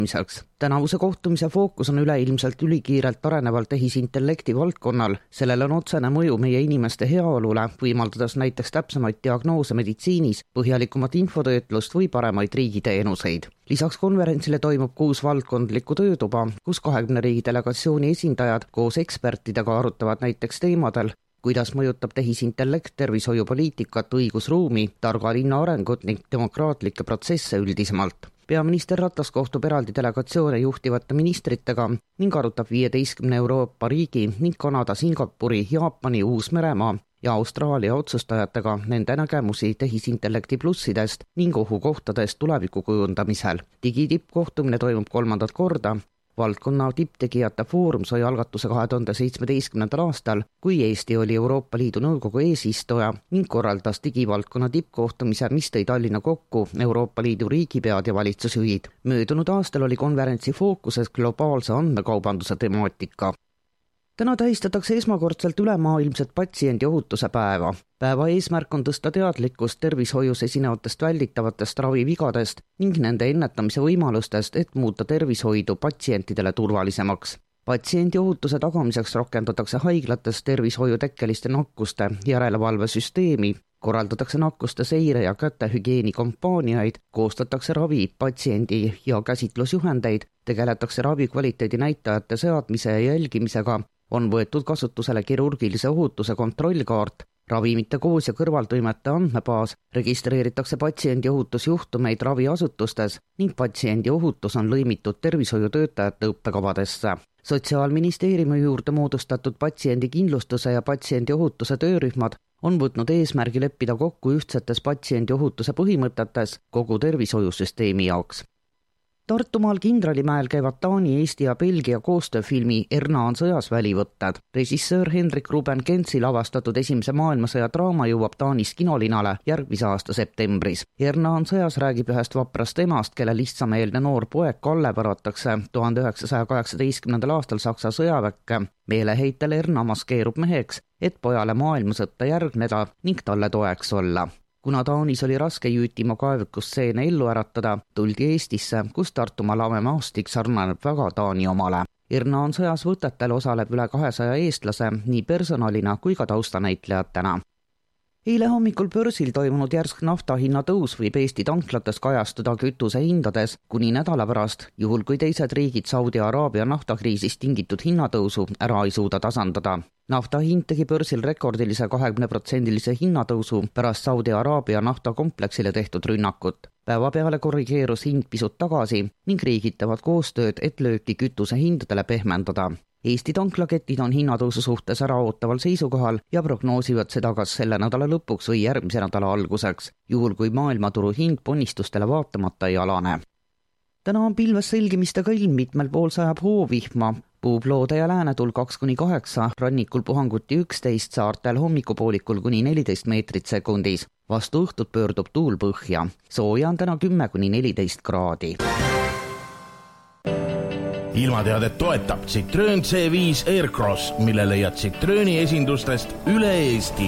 Tänavuse kohtumise fookus on üleilmselt ülikiirelt areneval tehisintellekti valdkonnal. Sellel on otsene mõju meie inimeste heaolule, võimaldades näiteks täpsemaid diagnoose meditsiinis, põhjalikumat infotöötlust või paremaid riigiteenuseid. Lisaks konverentsile toimub 6 valdkondlikku töötuba, kus 20 riigi delegatsiooni esindajad koos ekspertidega arutavad näiteks teemadel, kuidas mõjutab tehisintellekt tervishoiupoliitikat, õigusruumi, targa linna arengut ning demokraatlikke protsesse üldisemalt. Peaminister Ratas kohtub eraldi delegatsioone juhtivate ministritega ning arutab 15 Euroopa riigi ning Kanada, Singapuri, Jaapani, Uus-Meremaa ja Austraalia otsustajatega nende nägemusi tehisintellekti plussidest ning ohukohtadest tuleviku kujundamisel. Digitippkohtumine toimub 3. korda. Valdkonna tipptegijate foorum sai algatuse 2017. aastal, kui Eesti oli Euroopa Liidu Nõukogu eesistuja ning korraldas digivaldkonna tippkohtumise, mis tõi Tallinna kokku Euroopa Liidu riigipead ja valitsusjuhid. Möödunud aastal oli konverentsi fookuses globaalse andmekaubanduse temaatika. Täna tähistatakse esmakordselt ülemaailmset patsiendi ohutuse päeva. Päeva eesmärk on tõsta teadlikkust tervishoius esinevatest välditavatest ravivigadest ning nende ennetamise võimalustest, et muuta tervishoidu patsientidele turvalisemaks. Patsiendi ohutuse tagamiseks rakendatakse haiglates tervishoiutekkeliste nakkuste järelevalvesüsteemi, korraldatakse nakkuste seire ja kätehügieenikampaaniaid, koostatakse ravi, patsiendi ja käsitlusjuhendeid, tegeletakse ravi kvaliteedi näitajate seadmise ja jälgimisega, on võetud kasutusele kirurgilise ohutuse kontrollkaart, ravimite koos ja kõrvaltoimete andmebaas, registreeritakse patsiendi ohutusjuhtumeid raviasutustes ning patsiendi ohutus on lõimitud tervishoiutöötajate õppekavadesse. Sotsiaalministeeriumi juurde moodustatud patsiendikindlustuse ja patsiendi ohutuse töörühmad on võtnud eesmärgi leppida kokku ühtsetes patsiendi ohutuse põhimõtetes kogu tervishoiusüsteemi jaoks. Tartumaal Kindralimäel käivad Taani, Eesti ja Belgia koostööfilmi Erna on sõjas välivõtted. Režissöör Henrik Ruben Kentsil avastatud esimese maailmasõja draama jõuab Taanis kinolinale järgmise aasta septembris. Erna on sõjas räägib ühest vaprast emast, kelle lihtsameelne noor poeg Kalle varatakse 1918. aastal Saksa sõjaväkke. Meeleheitel Erna maskeerub meheks, et pojale maailmasõtta järgneda ning talle toeks olla. Kuna Taanis oli raske Jüütimaa kaevikustseene ellu äratada, tuldi Eestisse, kus Tartumaa lamemaastik sarnaneb väga Taani omale. Erna on sõjas võtetel osaleb üle 200 eestlase nii personalina kui ka taustanäitlejatena. Eile hommikul börsil toimunud järsk nafta hinna tõus võib Eesti tanklates kajastuda kütuse hindades kuni nädala pärast, juhul kui teised riigid Saudi Araabia naftakriisist tingitud hinnatõusu ära ei suuda tasandada. Nafta hind tegi börsil rekordilise 20% hinnatõusu pärast Saudi Araabia naftakompleksile tehtud rünnakut. Päeva peale korrigeerus hind pisut tagasi ning riigid teevad koostööd, et lööki kütuse hindadele pehmendada. Eesti tanklaketid on hinnatõusu suhtes äraootaval seisukohal ja prognoosivad seda kas selle nädala lõpuks või järgmise nädala alguseks, juhul kui maailmaturu hind ponnistustele vaatamata ei alane. Täna on pilves selgimistega ilm, mitmel pool sajab hoovihma, puhub Loode ja Läänetul 2-8, rannikul puhanguti 11, saartel hommikupoolikul kuni 14 meetrit sekundis. Vastu õhtut pöördub tuul põhja. Sooja on täna 10-14 kraadi. Ilmateadet toetab Citroen C5 Aircross, mille leiad Citroeni esindustest üle Eesti.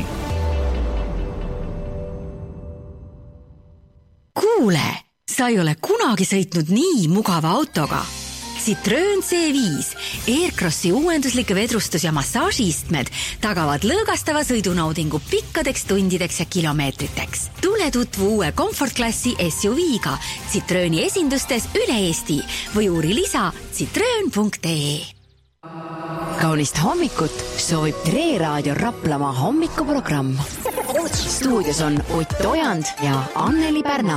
Kuule, sa ei ole kunagi sõitnud nii mugava autoga. Citroen C5 Aircrossi uuenduslik vedrustus- ja massaažiistmed tagavad lõõgastava sõidunaudingu pikkadeks tundideks ja kilomeetriteks. Tule tutvu uue komfortklassi SUV-ga Citroeni esindustes üle Eesti või uuri lisa citroen.ee. Kaunist hommikut soovib Tre Raadio Raplamaa hommikuprogramm. Stuudios on Ott Ojand ja Anneli Pärna.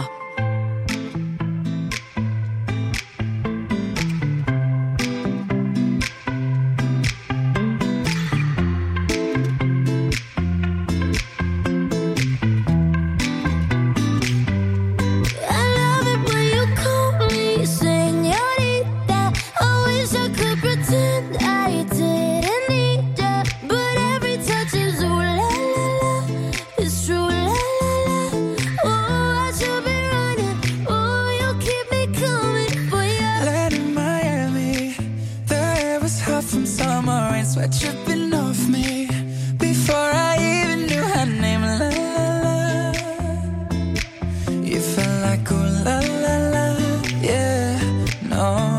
Tripping off me before I even knew her name. La la la, you felt like oh la la la, yeah, no.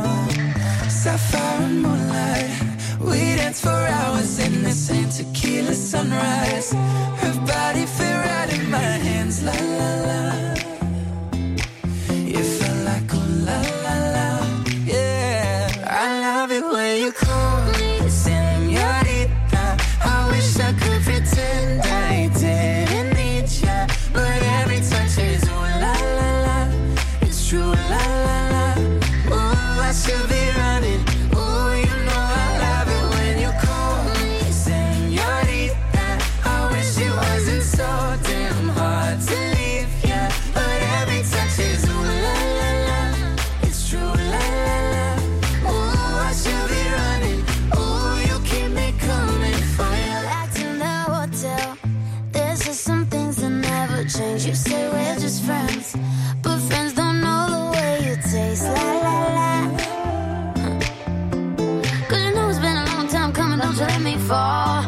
the sunrise. Her body fit right in my hands, la la la. You felt like oh la la la, yeah. I love it when you call me señorita. I wish I could pretend I didn't need ya, but every touch is ooh la la la. It's true la la la. Ooh, I should be running. Ooh, you know I love it when you call me señorita. I wish it wasn't so damn hard to leave ya, but every touch is ooh la la la. It's true la la la. Ooh, I should be running. Ooh, you keep me coming for you. Back in the hotel, there's just some things that never change. You say we're just friends, but friends don't know the way you taste. La la la. Cause you know it's been a long time coming, don't you let me fall.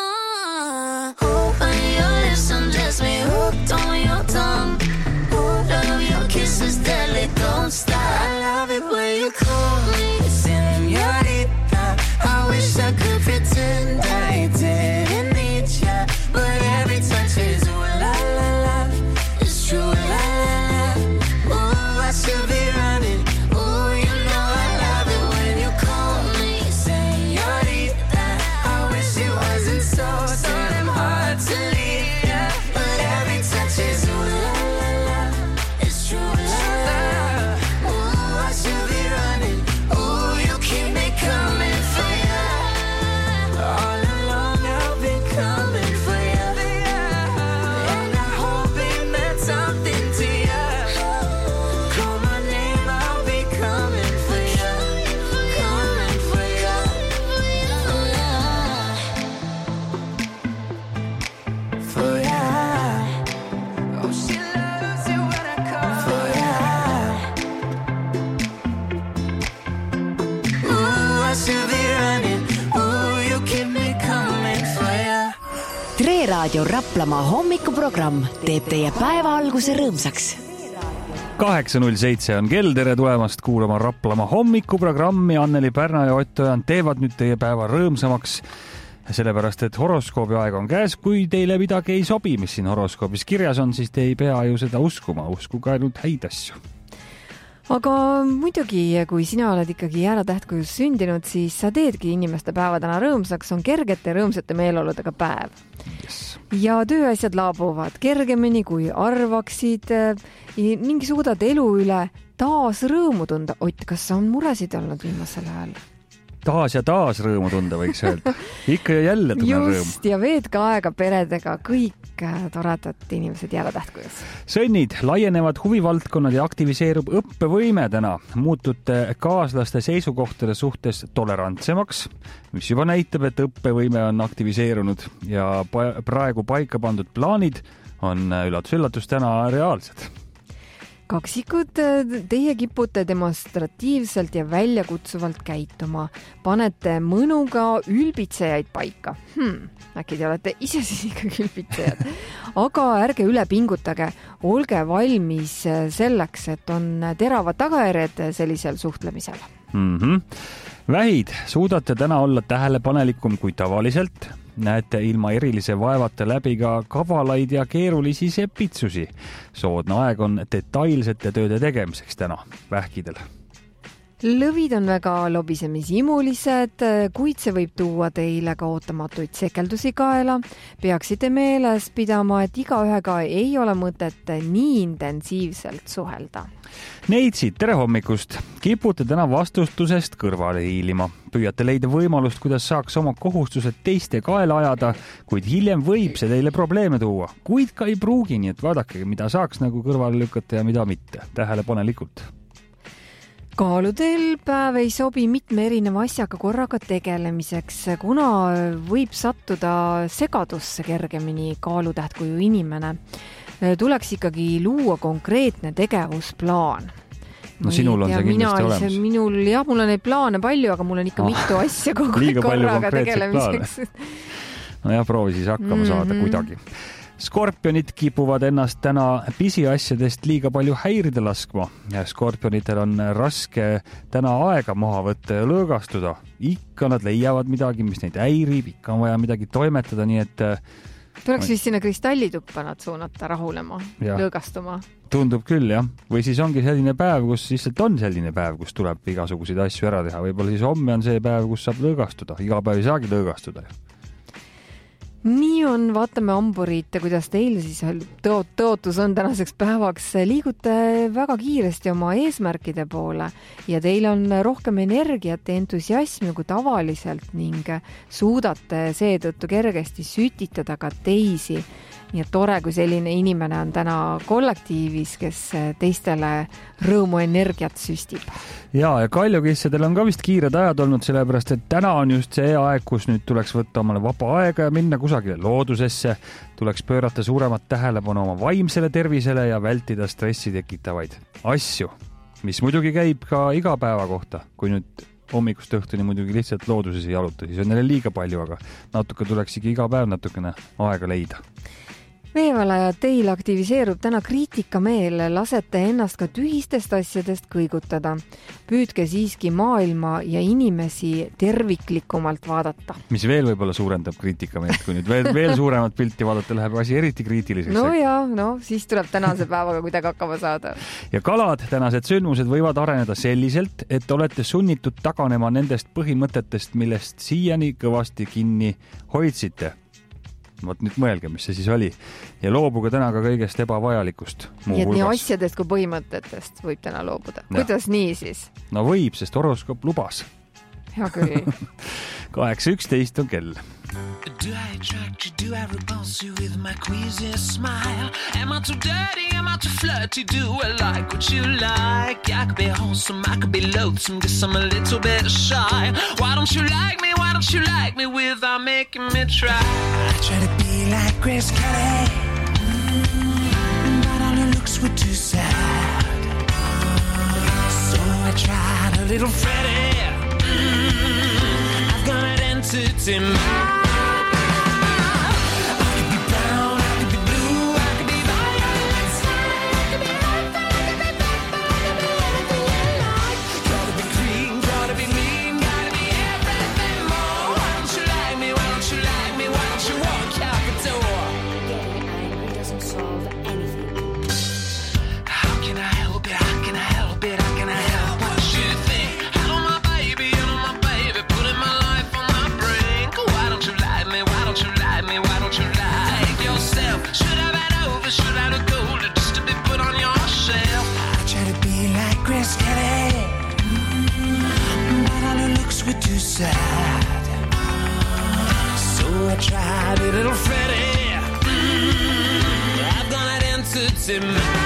When your lips undress me, hooked on your tongue. Love your kisses deadly, don't stop. I love it when you call me señorita. I wish I could pretend I didn't need ya, but every touch is ooh la la la. It's true la la la. Ooh, I should be running. Ooh, you know I love it when you call me señorita. I wish it wasn't so damn hard to leave ya, but every touch is ooh la la la. It's true la la la. Ooh, I should be running. Ooh, you keep me coming for ya. All along I've been coming for ya, and I hope it meant something to ya. Call my name, I'll be coming for ya, coming for ya. For ya. Oh, she loves it when I call for ya. Ooh, I should be running. Ooh, you keep me coming for ya. Tre Raadio Raplamaa hommikuprogramm teeb teie päeva alguse rõõmsaks. 8.07 on kell, tere tulemast kuulama Raplamaa hommikuprogrammi. Anneli Pärna ja Ott Ojan teevad nüüd teie päeva rõõmsamaks, sellepärast et horoskoobi aeg on käes. Kui teile midagi ei sobi, mis siin horoskoobis kirjas on, siis te ei pea ju seda uskuma, uskuge ainult häid asju. Aga muidugi, kui sina oled ikkagi jääratähtkujus sündinud, siis sa teedki inimeste päevadena rõõmsaks, on kergete ja rõõmsate meeleoludega päev. Yes. Ja tööasjad laabuvad kergemini kui arvaksid ning suudad elu üle taas rõõmu tunda. Ott, kas on muresid olnud viimasel ajal? Taas ja taas rõõmu tunda, võiks öelda. Ikka ja jälle tunnen rõõmu. Just, ja veed ka aega peredega, kõik toredad inimesed jääratähtkujus. Sõnnid, laienevad huvivaldkonnad ja aktiviseerub õppevõime täna. Muutute kaaslaste seisukohtade suhtes tolerantsemaks, mis juba näitab, et õppevõime on aktiviseerunud ja praegu paika pandud plaanid on üllatus täna reaalsed. Kaksikud, teie kipute demonstratiivselt ja väljakutsuvalt käituma. Panete mõnuga ülbitsejaid paika. Äkki te olete ise siis ikkagi ülbitsejad. Aga ärge üle pingutage. Olge valmis selleks, et on teravad tagajärjed sellisel suhtlemisel. Vähid, suudate täna olla tähelepanelikum kui tavaliselt. Näete ilma erilise vaevata läbi ka kavalaid ja keerulisi sepitsusi. Soodne aeg on detailsete tööde tegemiseks täna vähkidel. Lõvid on väga lobisemisimulised, kuid see võib tuua teile ka ootamatuid sekeldusi kaela. Peaksite meeles pidama, et igaühega ei ole mõtet nii intensiivselt suhelda. Neitsid, tere hommikust! Kipute täna vastustusest kõrvale hiilima. Püüate leida võimalust, kuidas saaks oma kohustused teiste kaela ajada, kuid hiljem võib see teile probleeme tuua. Kuid ka ei pruugi, nii et vaadake, mida saaks nagu kõrvale lükata ja mida mitte. Tähelepanelikult. Kaaludel päev ei sobi mitme erineva asjaga korraga tegelemiseks, kuna võib sattuda segadusse kergemini kaalutähtkuju inimene. Tuleks ikkagi luua konkreetne tegevusplaan. No sinul on see kindlasti olemas. Mul on neid plaane palju, aga mul on ikka mitu asja kogu korraga tegelemiseks. No ja proovi siis hakkama saada kuidagi. Skorpionid kipuvad ennast täna pisiasjadest liiga palju häirida laskma. Skorpionitel on raske täna aega maha võtta ja lõõgastuda. Ikka nad leiavad midagi, mis neid häirib, ikka on vaja midagi toimetada, nii et tuleks vist sinna kristallituppa nad suunata rahulema, lõõgastuma. Tundub küll, jah. Või siis ongi selline päev, kus lihtsalt on selline päev, kus tuleb igasuguseid asju ära teha. Võib-olla siis homme on see päev, kus saab lõõgastuda. Iga päev ei saagi lõõgastuda. Nii on, vaatame amburit, kuidas teil siis tõotus on tänaseks päevaks. Liigute väga kiiresti oma eesmärkide poole ja teil on rohkem energiat ja entusiasmi kui tavaliselt ning suudate seetõttu kergesti sütitada ka teisi. Nii et tore, kui selline inimene on täna kollektiivis, kes teistele rõõmu energiat süstib. Ja kaljukissadel on ka vist kiired ajad olnud, sellepärast, et täna on just see aeg, kus nüüd tuleks võtta omale vaba aega ja minna kusagile loodusesse. Tuleks pöörata suuremat tähelepanu oma vaimsele tervisele ja vältida stressi tekitavaid asju, mis muidugi käib ka iga päeva kohta, kui nüüd hommikust õhtuni muidugi lihtsalt looduses ei jaluta, siis on neile liiga palju, aga natuke tuleks iga päev natukene aega leida. Veevalaja, teil aktiviseerub täna kriitikameel, lasete ennast ka tühistest asjadest kõigutada. Püüdke siiski maailma ja inimesi terviklikumalt vaadata. Mis veel võib-olla suurendab kriitikameelt, kui nüüd veel suuremat pilti vaadata, läheb asi eriti kriitiliseks. Siis tuleb tänase päevaga kuidagi hakkama saada. Ja kalad, tänased sündmused võivad areneda selliselt, et olete sunnitud taganema nendest põhimõtetest, millest siiani kõvasti kinni hoidsite. Vot nüüd mõelge, mis see siis oli. Ja loobuge täna ka kõigest ebavajalikust. Nii asjadest kui põhimõtetest võib täna loobuda. Kuidas nii siis? No võib, sest horoskoop lubas. Hea küll. 8:11 on kell. Do I attract you? Do I repulse you with my queasy smile? Am I too dirty? Am I too flirty? Do I like what you like? I could be wholesome, I could be loathsome, guess I'm a little bit shy. Why don't you like me? Why don't you like me without making me try? I try to be like Grace Kelly, but all her looks were too sad. So I tried a little Freddie. I've got an entity mind. Sad. So I tried a little Freddie. I've got an entity mind.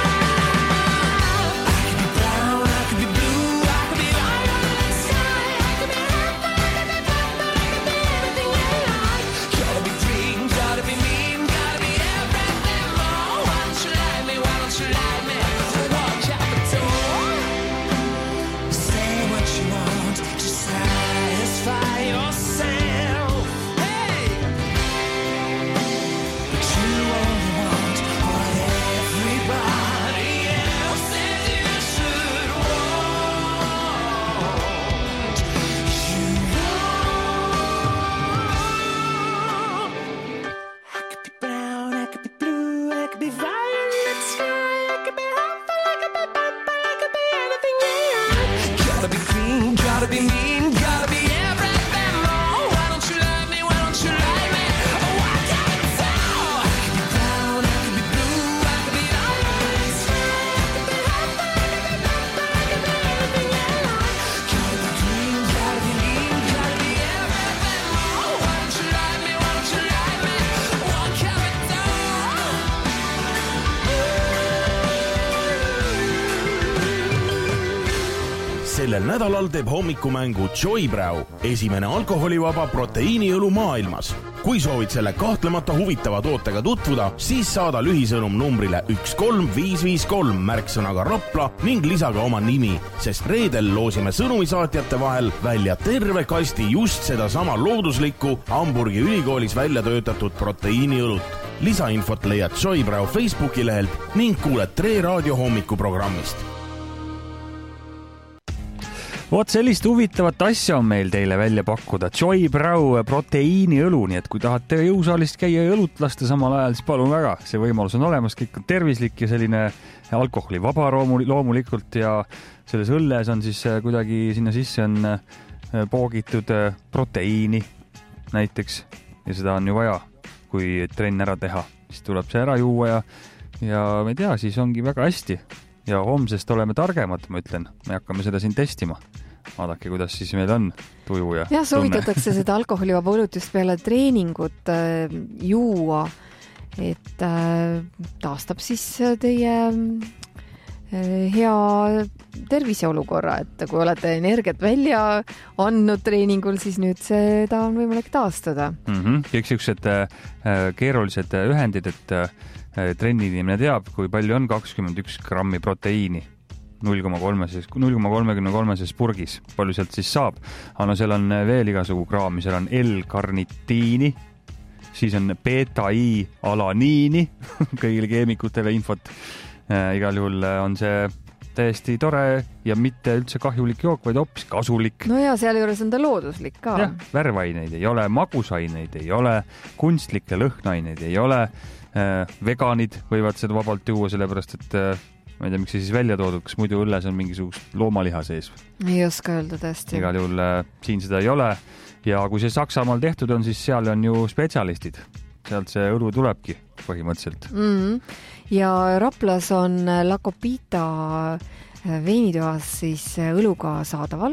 Sellel nädalal teeb hommikumängu Joybräu, esimene alkoholivaba proteiiniõlu maailmas. Kui soovid selle kahtlemata huvitava tootega tutvuda, siis saada lühisõnum numbrile 13553 märksõnaga Rapla ning lisaga oma nimi, sest reedel loosime sõnumisaatjate vahel välja terve kasti just seda sama looduslikku Hamburgi ülikoolis välja töötatud proteiiniõlut. Lisainfot leiad Joybrau Facebooki lehelt ning kuuled Tre Raadio hommikuprogrammist. Vot sellist huvitavat asja on meil teile välja pakkuda. Joybrau proteiiniõlu, nii et kui tahate jõusaalist käia ja õlut lasta samal ajal, siis palun väga, see võimalus on olemas, kõik on tervislik ja selline alkoholivaba loomulikult ja selles õlles on siis kuidagi sinna sisse on poogitud proteiini näiteks ja seda on ju vaja, kui trenn ära teha, siis tuleb see ära juua ja ma ei tea, siis ongi väga hästi. Ja homsest oleme targemad, ma ütlen. Me hakkame seda siin testima. Vaadake, kuidas siis meil on tuju ja tunne. Soovitatakse seda alkoholivaba õlut just peale treeningut juua, et taastab siis teie hea terviseolukorra, et kui olete energiat välja andnud treeningul, siis nüüd seda on võimalik taastada. Kõik sellised keerulised ühendid, et trenni inimene teab, kui palju on 21 grammi proteiini 0,33 purgis. Palju sealt siis saab? Aga seal on veel igasugu kraami, seal on L-karnitiini, siis on beta-i-alaniini, kõigile keemikutele infot. Igal juhul on see täiesti tore ja mitte üldse kahjulik jook, vaid hoopis kasulik. No ja seal juures on ta looduslik ka. Ja, värvaineid ei ole, magusaineid ei ole, kunstlikke lõhnaineid ei ole. Veganid võivad seda vabalt juua, sellepärast, et ma ei tea, miks see siis välja toodud, kas muidu õlles on mingisugust loomaliha sees. Ei oska öelda tõesti. Igal juhul siin seda ei ole ja kui see Saksamaal tehtud on, siis seal on ju spetsialistid. Sealt see õlu tulebki põhimõtteliselt. Ja Raplas on Lakopita veinitoas siis õluga saadaval.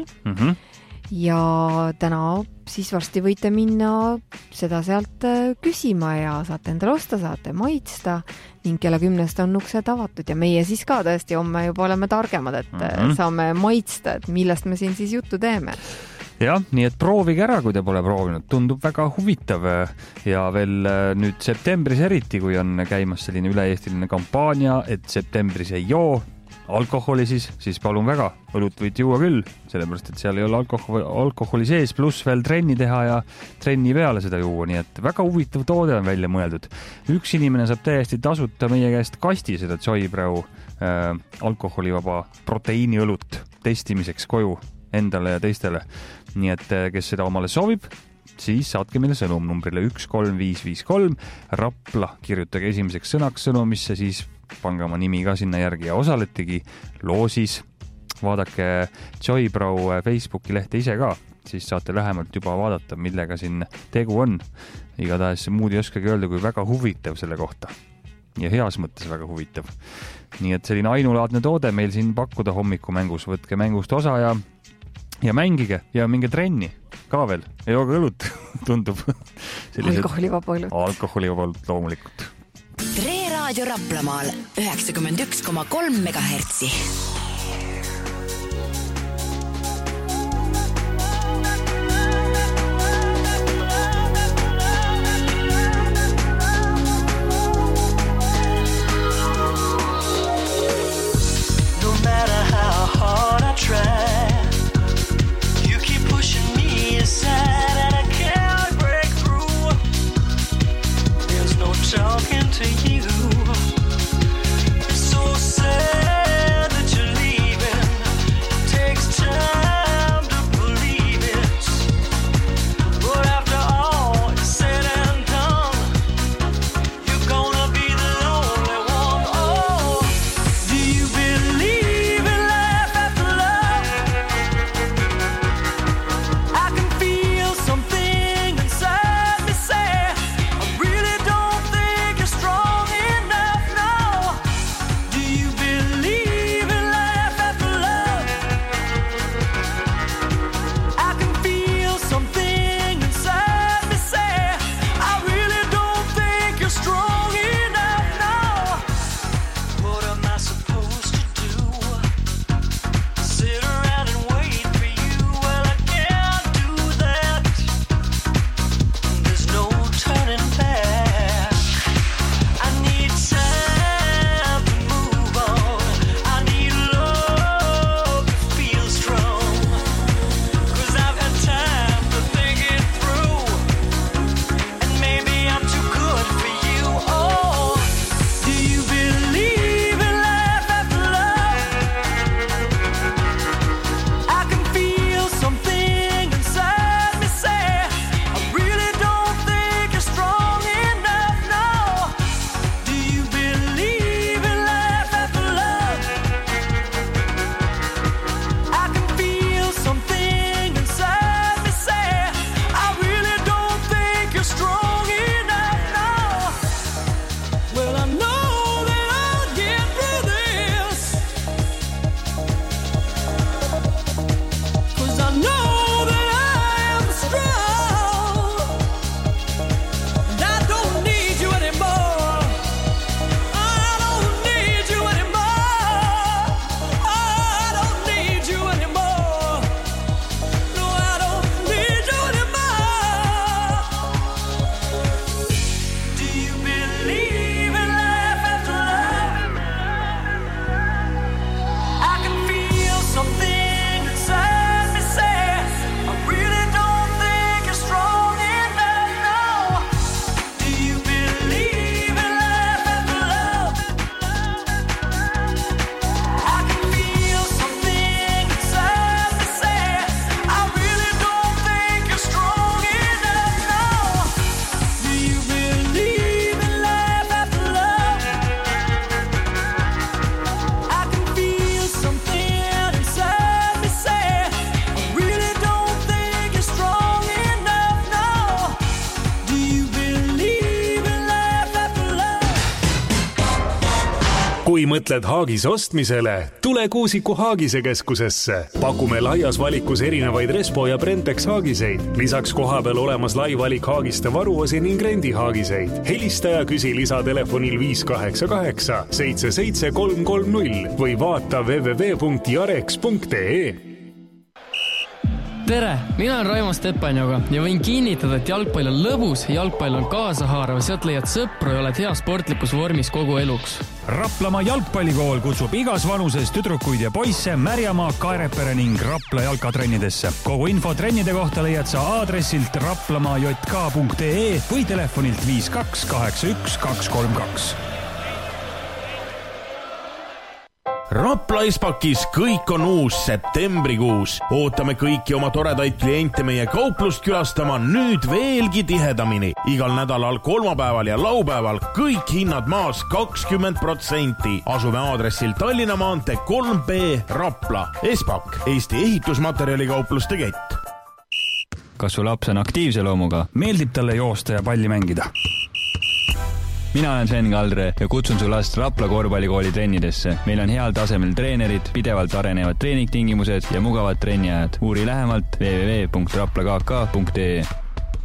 Ja täna siis varsti võite minna seda sealt küsima ja saate endale osta, saate maitsta ning kella 10 on uksed avatud ja meie siis ka tõesti homme juba oleme targemad, et saame maitsta, et millest me siin siis juttu teeme. Jah, nii et proovige ära, kui te pole proovinud. Tundub väga huvitav ja veel nüüd septembris eriti, kui on käimas selline üle-eestiline kampaania, et septembris ei joo alkoholi siis palun väga, õlut võid juua küll, sellepärast, et seal ei ole alkoholi sees, pluss veel trenni teha ja trenni peale seda juua, nii et väga huvitav toode on välja mõeldud. Üks inimene saab täiesti tasuta meie käest kasti seda Joybrau alkoholivaba proteiiniõlut testimiseks koju endale ja teistele. Nii et kes seda omale soovib, siis saatke meile sõnum numbrile 13553 Rapla, kirjutage esimeseks sõnaks sõnumisse, siis pange oma nimi ka sinna järgi ja osaletegi loosis. Vaadake Joybrau Facebooki lehte ise ka, siis saate lähemalt juba vaadata, millega siin tegu on. Igatahes muud ei oskagi öelda, kui väga huvitav selle kohta. Ja heas mõttes väga huvitav. Nii et selline ainulaadne toode meil siin pakkuda hommikumängus. Võtke mängust osa ja mängige ja minge trenni ka veel. Ei jooga õlut, tundub. Alkoholivaba õlut. Alkoholivaba õlut loomulikult. Tre Raadio Raplamaal 91,3 megahertsi. No matter how hard I try, you keep pushing me aside and I can't break through. There's no talking to you. It's so sad that you Kui mõtled haagis ostmisele, tule Kuusiku Haagise keskusesse. Pakume laias valikus erinevaid Respo ja Brentex haagiseid. Lisaks kohapeal olemas lai valik haagiste varuosi ning rendihaagiseid. Helista ja küsi lisatelefonil 588 77330 või vaata www.jarex.ee. Tere, mina olen Raimo Stepanjoga ja võin kinnitada, et jalgpall on lõbus, jalgpall on kaasahaarav, sealt leiad sõpru ja oled hea sportlikus vormis kogu eluks. Raplamaa jalgpallikool kutsub igas vanuses tüdrukuid ja poisse Märjamaa, Kaerepere ning Rapla jalkatrennidesse. Kogu info trennide kohta leiad sa aadressilt raplamajk.ee või telefonilt 5281 232. Rapla Espakis kõik on uus septembrikuus. Ootame kõiki oma toredaid kliente meie kauplust külastama nüüd veelgi tihedamini. Igal nädalal kolmapäeval ja laupäeval kõik hinnad maas 20%. Asume aadressil Tallinna maantee 3B Rapla. Espak, Eesti ehitusmaterjalikaupluste kett. Kas su laps on aktiivse loomuga? Meeldib talle joosta ja palli mängida? Mina olen Sven Kaldre ja kutsun su last Rapla korvpallikooli trennidesse. Meil on heal tasemel treenerid, pidevalt arenevad treeningtingimused ja mugavad trenniajad. Uuri lähemalt www.raplakk.ee.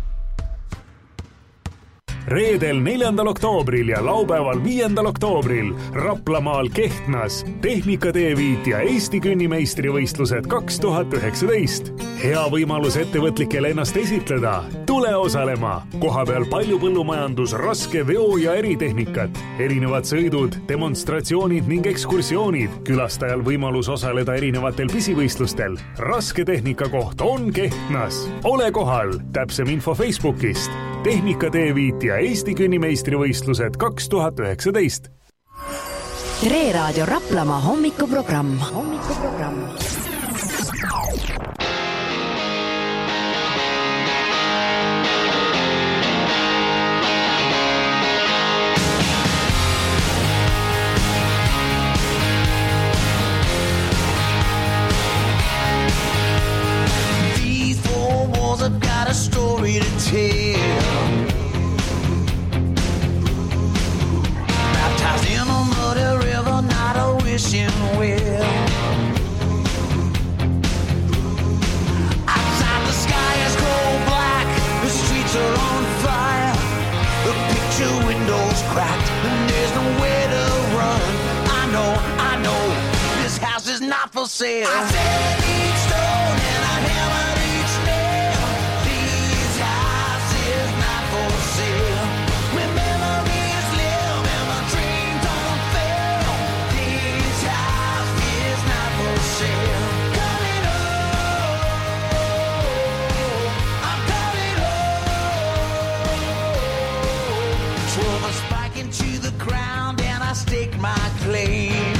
Reedel 4. oktoobril ja laupäeval 5. oktoobril Raplamaal Kehtnas Tehnika-T5 ja Eesti künnimeistrivõistlused 2019. Hea võimalus ettevõtlikel ennast esitleda. Tule osalema. Kohapeal palju põllumajandus, raske veo- ja eritehnikat. Erinevad sõidud, demonstratsioonid ning ekskursioonid. Külastajal võimalus osaleda erinevatel pisivõistlustel. Raske tehnika koht on Kehtnas. Ole kohal. Täpsem info Facebookist. Tehnika-T5 ja Eesti künnimeistrivõistlused 2019. Reeraadio Raplamaa hommikuprogramm. These four walls have got a story to tell. In a muddy river, not a wishing well. Outside the sky is cold black, the streets are on fire. The picture windows cracked, and there's nowhere to run. I know, this house is not for sale. I said each stone and I hammered each nail. This house is not for sale. Remember to the ground and I stake my claim.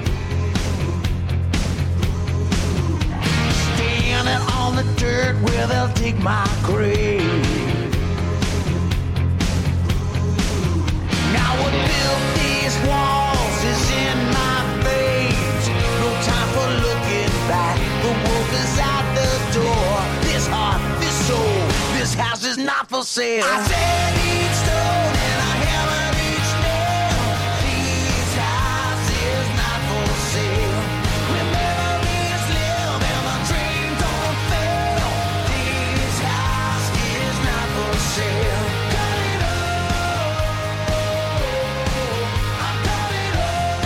Standing on the dirt where they'll dig my grave. Now what built these walls is in my veins. No time for looking back. The wolf is out the door. This heart, this soul, this house is not for sale. I said each stone and I hammered each nail. This house is not for sale. Memories live and my dreams don't fail. This house is not for sale. Cut it off. I'm cutting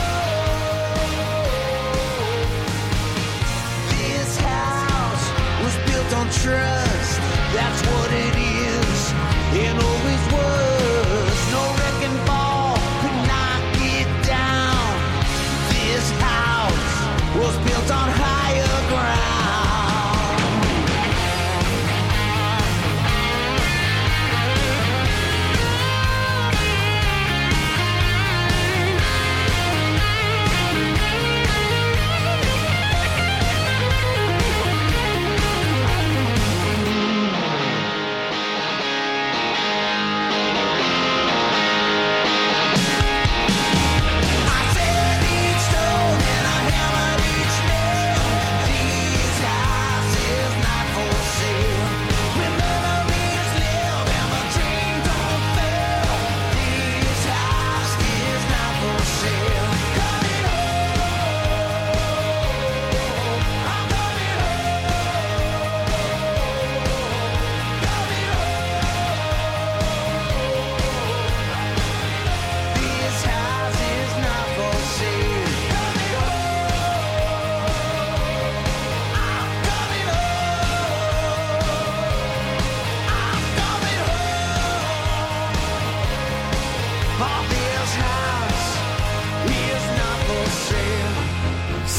off. This house was built on trust. That's what it is. It always was. No wrecking ball could knock it down. This house was built on higher ground.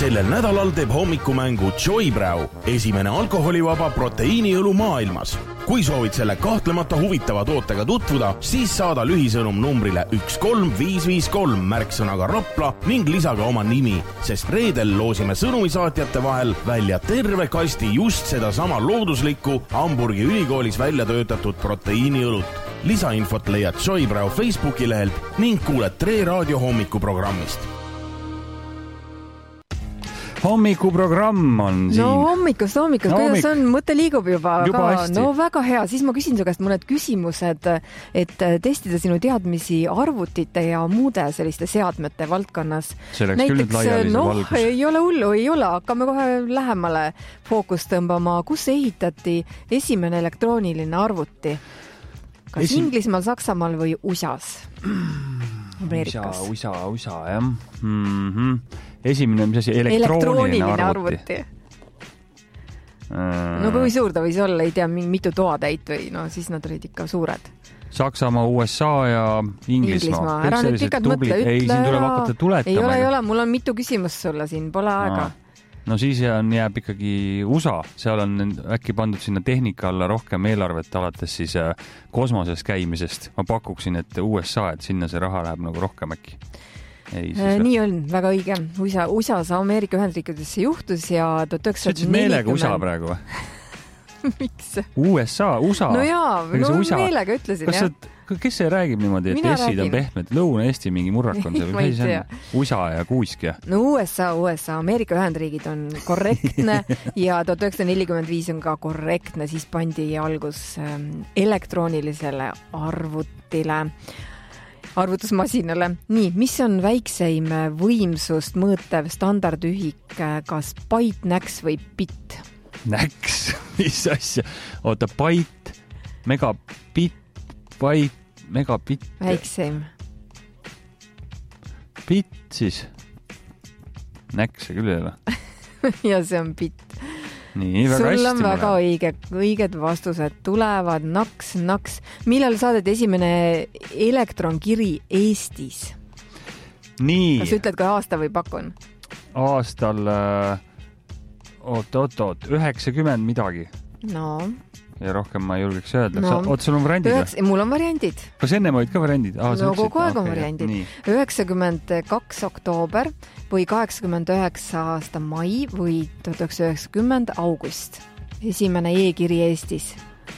sellel nädalal teeb hommikumängu Joybräu, esimene alkoholivaba proteiiniõlu maailmas. Kui soovid selle kahtlemata huvitava tootega tutvuda, siis saada lühisõnum numbrile 13553 märksõnaga Rapla ning lisaga oma nimi, sest reedel loosime sõnumisaatjate vahel välja terve kasti just seda sama looduslikku Hamburgi ülikoolis välja töötatud proteiiniõlut. Lisainfot leiad Joybräu Facebooki lehelt ning kuuled Tre raadio hommikuprogrammist. Hommikuprogramm on siin. No hommikust, kuidas on? Mõte liigub juba hästi. No väga hea, siis ma küsin su käest mõned küsimused, et testida sinu teadmisi arvutite ja muude selliste seadmete valdkonnas. See läks küll nüüd laiali see valgus. Ei ole hullu, ei ole, hakkame kohe lähemale fookust tõmbama. Kus ehitati esimene elektrooniline arvuti? Kas Inglismaal, Saksamaal või USAs? Ameerikas. USA, jah. Esimene, mis asi? Elektrooniline arvuti. No kui suur ta võis olla, ei tea, mitu toatäit või siis nad olid ikka suured. Saksamaa, USA ja Inglismaa. Ära nüüd pikalt mõtle, ütle ei, siin tuleb hakata tuletama. Ei ole, mul on mitu küsimust sulle siin, pole aega. No siis jääb ikkagi USA, seal on äkki pandud sinna tehnika alla rohkem eelarvet alates siis kosmoses käimisest. Ma pakuksin, et USA, et sinna see raha läheb nagu rohkem äkki. Nii on, väga õige. USA Ameerika Ühendriikidesse juhtus ja 1940... Sa ütlesid meelega USA praegu või? Miks? USA? No jaa, meelega ütlesin, jah. Kes see räägib niimoodi, et Essid on pehmed? Lõuna-Eesti mingi murrak on see? Ma ei tea. USA ja Kuusk ja? No USA, Ameerika Ühendriigid on korrektne ja 1945 on ka korrektne, siis pandi algus elektroonilisele arvutusmasinale. Nii, mis on väikseim võimsust mõõtev standardühik, kas byte, näks või bitt? Näks? Mis asja? Oota, byte, megabitt, byte, megabitt. Väikseim. Bitt siis. Näks küll ei ole. Ja see on bitt. Nii, väga sul hästi. on väga õiged vastused. Tulevad naks. Millal saadeti esimene elektronkiri Eestis? Nii. Kas ütled ka aasta või pakun? Aastal, oot, 90 midagi. No. Ja rohkem ma ei julgeks öelda. Sul on variandid või? Mul on variandid. Kas enne olid ka variandid? No kogu aeg on variandid. 92 oktoober või 89 aasta mai või 1990 august. Esimene e-kiri Eestis.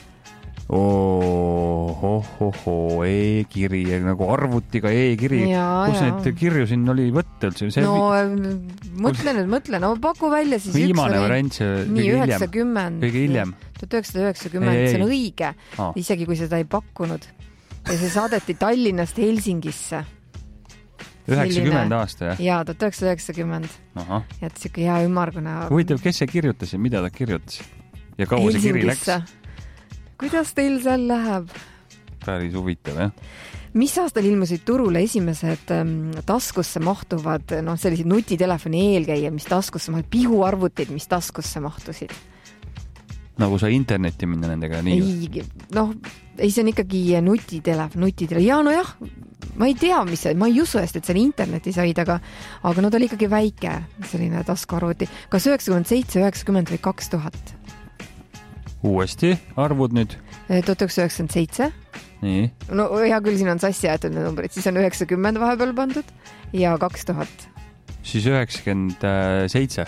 E-kiri, nagu arvutiga e-kiri. Kus neid kirju siin oli võtta üldse? No mõtle, no paku välja siis viimane variant, see kõige hiljem. 1990, see on õige, isegi kui seda ei pakkunud. Ja see saadeti Tallinnast Helsingisse. 90 aasta, jah? Jaa, 1990. Ja siuke hea ümmarguna. Huvitav, kes see kirjutas ja mida ta kirjutas? Ja kaua see kiri läks? Kuidas teil seal läheb? Päris huvitav, jah? Mis aastal ilmusid turule esimesed taskusse mahtuvad, sellised nutitelefoni eelkäija, mis taskusse mahtusid, pihuarvutid, mis taskusse mahtusid? Nagu sa internetti minna nendega nii? Ei, see on ikkagi nutitelefon. Jaa, no jah, ma ei tea, ma ei usu eest, et selle interneti said, aga nad oli ikkagi väike, selline taskuarvuti. Kas 97, 90 või 2000? Uuesti arvud nüüd? 1997. Nii. No hea küll, siin on sassi jäetud need numbrid, siis on 90 vahepeal pandud ja 2000. Siis 97.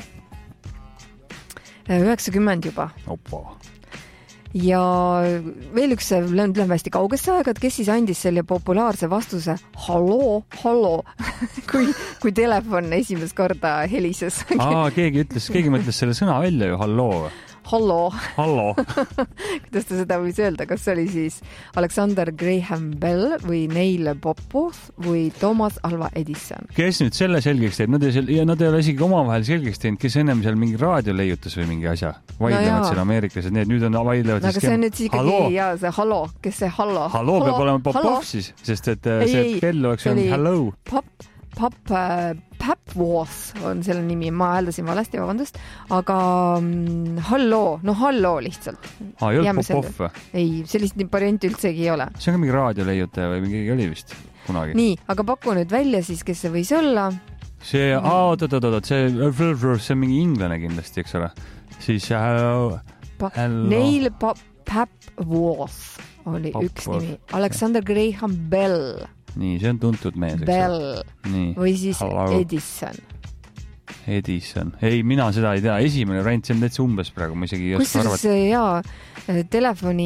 90 juba. Opa. Ja veel üks, lähme hästi kaugesse aega, et kes siis andis selle populaarse vastuse hallo, kui telefon esimest korda helises. Keegi mõtles selle sõna välja ju, hallo. Hallo. Kuidas ta seda võis öelda? Kas oli siis Alexander Graham Bell või Neil Popov või Thomas Alva Edison? Kes nüüd selle selgeks teeb? Nad ei ole isegi omavahel selgeks teinud, kes ennem seal mingi raadio leiutas või mingi asja. Vaidlevad seal Ameerikas, et nüüd on vaidlevad. Aga see on nüüd siis ikkagi see hallo. Kes see hallo? Hallo peab olema Popov siis, sest et see Bell oleks olnud hello. Papworth on selle nimi, ma hääldasin valesti, vabandust, aga hallo lihtsalt. Ei olnud Popov? Ei, sellist varianti üldsegi ei ole. See on mingi raadioleiutaja või mingi oli vist kunagi. Nii, aga paku nüüd välja siis, kes see võis olla. see on mingi inglane kindlasti, eks ole. Siis Neil Papworth oli üks nimi. Alexander Graham Bell. Nii, see on tuntud mees. Bell. Või siis Edison. Ei, mina seda ei tea. Esimene variant, see on täitsa umbes praegu. Ma isegi ei oska arvata. Telefoni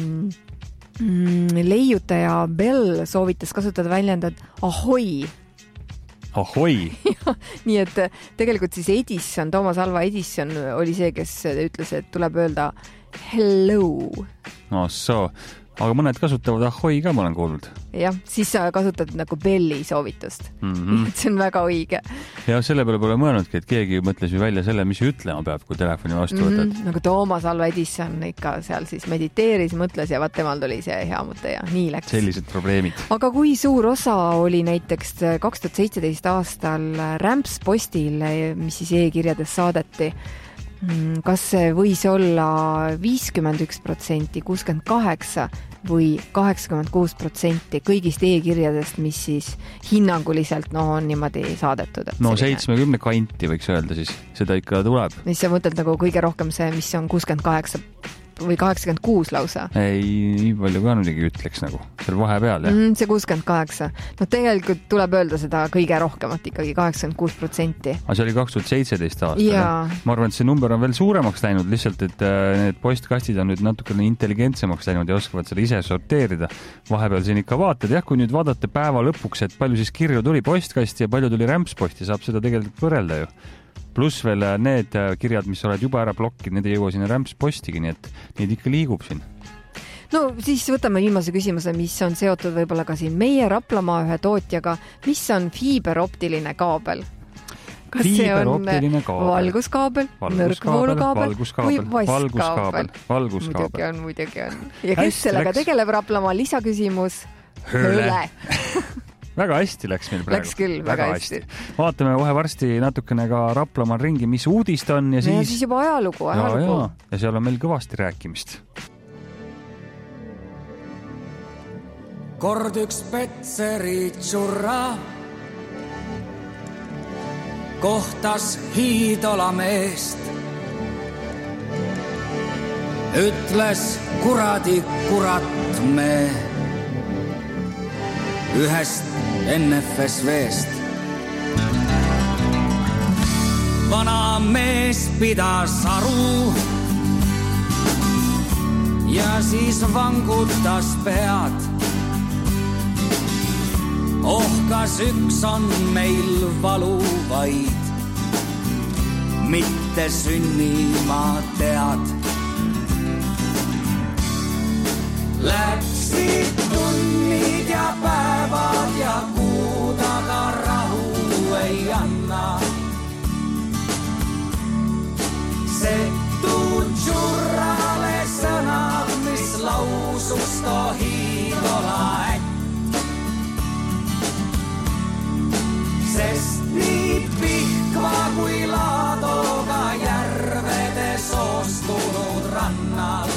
leiutaja Bell soovitas kasutada väljendad ahoi. Ahoi? Nii et tegelikult siis Edison, Toomas Alva Edison oli see, kes ütles, et tuleb öelda hello. No so. Aga mõned kasutavad ahoi ka, ma olen kuulnud. Jah, siis sa kasutad nagu Belli soovitust. See on väga õige. Ja selle peale pole mõelnudki, et keegi mõtles ju välja selle, mis ütlema peab, kui telefoni vastu võtad. Nagu Toomas Alva Edison ikka seal siis mediteeris, mõtles ja vaat temal tuli see hea mõte ja nii läks. Sellised probleemid. Aga kui suur osa oli näiteks 2017 aastal Rämpspostil, mis siis e-kirjades saadeti, kas see võis olla 51%, 68% või 86% kõigist e-kirjadest, mis siis hinnanguliselt on niimoodi saadetud? No 70 kanti võiks öelda siis, seda ikka tuleb. Mis sa mõtled nagu kõige rohkem see, mis on 68 või 86 lausa? Ei, nii palju ka nudigi ütleks nagu, seal vahepeal, jah? See 68. No tegelikult tuleb öelda seda kõige rohkemat ikkagi, 86%. Aga see oli 2017 aastal. Jaa. Ma arvan, et see number on veel suuremaks läinud, lihtsalt, et need postkastid on nüüd natukene intelligentsemaks läinud ja oskavad seda ise sorteerida. Vahepeal siin ikka vaatad, jah, kui nüüd vaadate päeva lõpuks, et palju siis kirju tuli postkasti ja palju tuli Rämpsposti, saab seda tegelikult võrrelda ju. Pluss veel need kirjad, mis oled juba ära blokkinud, need ei jõua sinna Rämpspostigi, nii et neid ikka liigub siin. No siis võtame viimase küsimuse, mis on seotud võib-olla ka siin meie Raplamaa ühe tootjaga. Mis on fiiberoptiline kaabel? Kas see on valguskaabel, nõrkvoolukaabel või vasskaabel? Valguskaabel. Muidugi on. Ja kes sellega tegeleb Raplamaa lisaküsimus? Hööle. Väga hästi läks meil praegu. Läks küll, väga hästi. Vaatame kohe varsti natukene ka Raplamaal ringi, mis uudist on ja siis... siis juba ajalugu. Ja seal on meil kõvasti rääkimist. Kord üks Petseri tšurra kohtas hiidola meest. Ütles kuradi kurat me ühest NFSV-st. Vana mees pidas aru ja siis vangutas pead. Kas üks on meil valuvaid, mitte sünnima tead. Läksid tunnid ja päevad ja kuud, aga rahu ei anna. Setud tšurrale sõnad, mis lausus tohidola ätt. Sest nii Pihkva kui Laadoga järvede soostunud rannal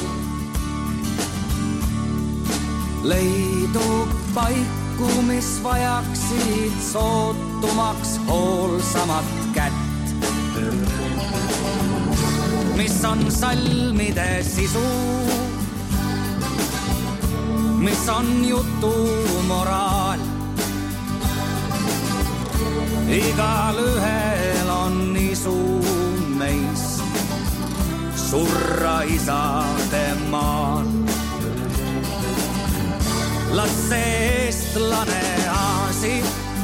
leidub paiku, mis vajaksid sootumaks hoolsamat kätt. Mis on salmide sisu, mis on jutu moraal. Igal ühel on isu neis surra isade maal. Las see eestlane aasi,